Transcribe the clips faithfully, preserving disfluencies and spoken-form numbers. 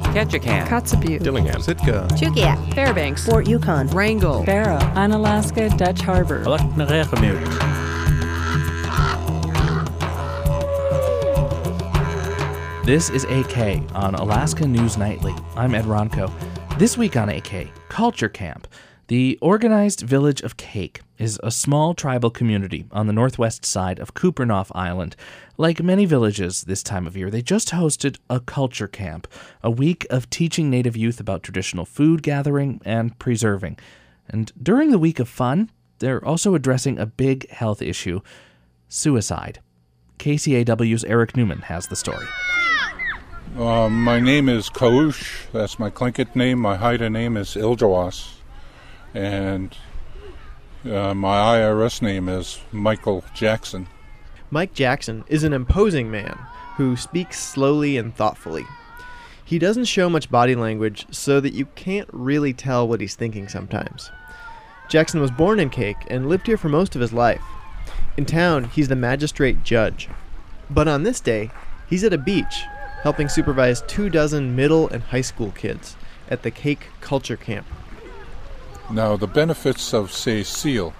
Ketchikan, Kotzebue, Dillingham, Sitka, Chugiak, Fairbanks, Fort Yukon, Wrangell, Barrow, Unalaska, Dutch Harbor. This is A K on Alaska News Nightly. I'm Ed Ronco. This week on A K, Culture Camp. The organized village of Kake is a small tribal community on the northwest side of Kupernoff Island. Like many villages this time of year, they just hosted a culture camp, a week of teaching Native youth about traditional food gathering and preserving. And during the week of fun, they're also addressing a big health issue, suicide. K C A W's Eric Newman has the story. Uh, my name is Kaush. That's my Tlingit name. My Haida name is Iljawas. And uh, my I R S name is Michael Jackson. Mike Jackson is an imposing man who speaks slowly and thoughtfully. He doesn't show much body language so that you can't really tell what he's thinking sometimes. Jackson was born in Kake and lived here for most of his life. In town, he's the magistrate judge. But on this day, he's at a beach, helping supervise two dozen middle and high school kids at the Kake Culture Camp. Now, the benefits of, say, seal.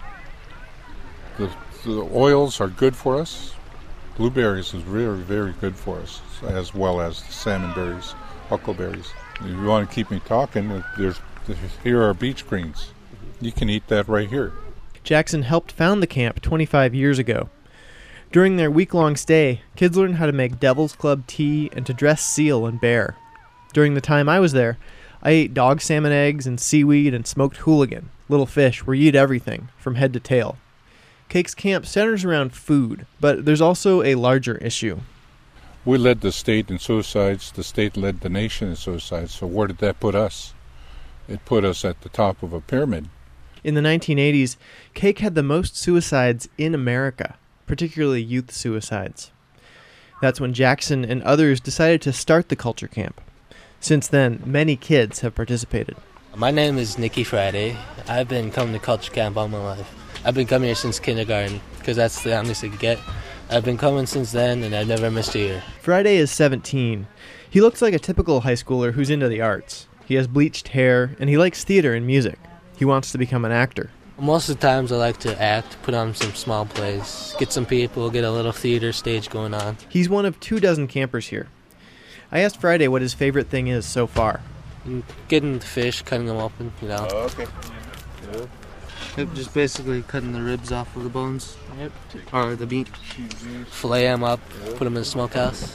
The, the oils are good for us. Blueberries is very, very good for us, as well as the salmon berries, huckleberries. If you want to keep me talking, there's here are beach greens. You can eat that right here. Jackson helped found the camp twenty-five years ago. During their week-long stay, kids learned how to make Devil's Club tea and to dress seal and bear. During the time I was there, I ate dog salmon eggs and seaweed and smoked hooligan, little fish where you eat everything, from head to tail. Kake's camp centers around food, but there's also a larger issue. We led the state in suicides. The state led the nation in suicides. So where did that put us? It put us at the top of a pyramid. In the nineteen eighties, Kake had the most suicides in America, particularly youth suicides. That's when Jackson and others decided to start the culture camp. Since then, many kids have participated. My name is Nicky Friday. I've been coming to culture camp all my life. I've been coming here since kindergarten because that's the youngest I could get. I've been coming since then and I've never missed a year. Friday is seventeen. He looks like a typical high schooler who's into the arts. He has bleached hair and he likes theater and music. He wants to become an actor. Most of the times I like to act, put on some small plays, get some people, get a little theater stage going on. He's one of two dozen campers here. I asked Friday what his favorite thing is so far. Getting the fish, cutting them open, you know. Oh, okay. Yeah. Yep, just basically cutting the ribs off of the bones. Yep. Or the meat. Fillet them up, put them in the smokehouse.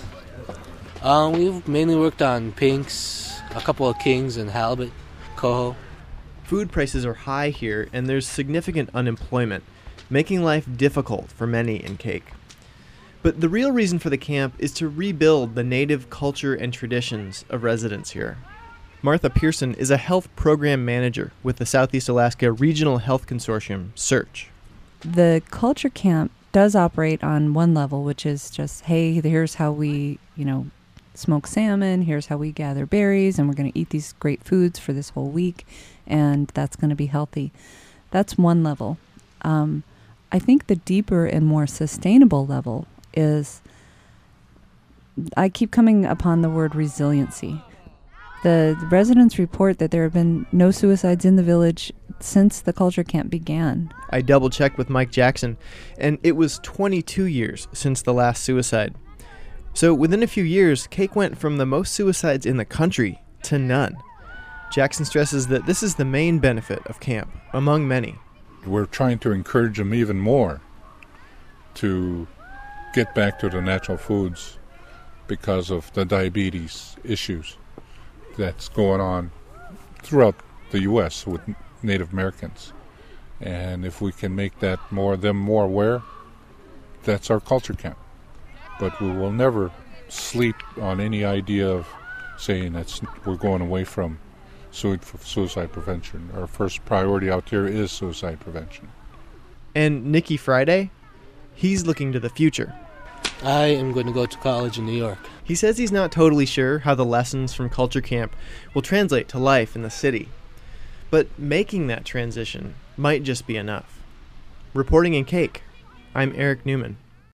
Um, we've mainly worked on pinks, a couple of kings, and halibut, coho. Food prices are high here, and there's significant unemployment, making life difficult for many in Kake. But the real reason for the camp is to rebuild the native culture and traditions of residents here. Martha Pearson is a health program manager with the Southeast Alaska Regional Health Consortium, SEARCH. The culture camp does operate on one level, which is just, hey, here's how we, you know, smoke salmon, here's how we gather berries, and we're going to eat these great foods for this whole week, and that's going to be healthy. That's one level. Um, I think the deeper and more sustainable level is, I keep coming upon the word resiliency. The residents report that there have been no suicides in the village since the culture camp began. I double-checked with Mike Jackson, and it was twenty-two years since the last suicide. So within a few years, Kake went from the most suicides in the country to none. Jackson stresses that this is the main benefit of camp, among many. We're trying to encourage them even more to get back to the natural foods because of the diabetes issues that's going on throughout the U S with Native Americans. And if we can make that more them more aware, that's our culture camp. But we will never sleep on any idea of saying that we're going away from suicide prevention. Our first priority out here is suicide prevention. And Nicky Friday, he's looking to the future. I am going to go to college in New York. He says he's not totally sure how the lessons from culture camp will translate to life in the city. But making that transition might just be enough. Reporting in Kake, I'm Eric Newman.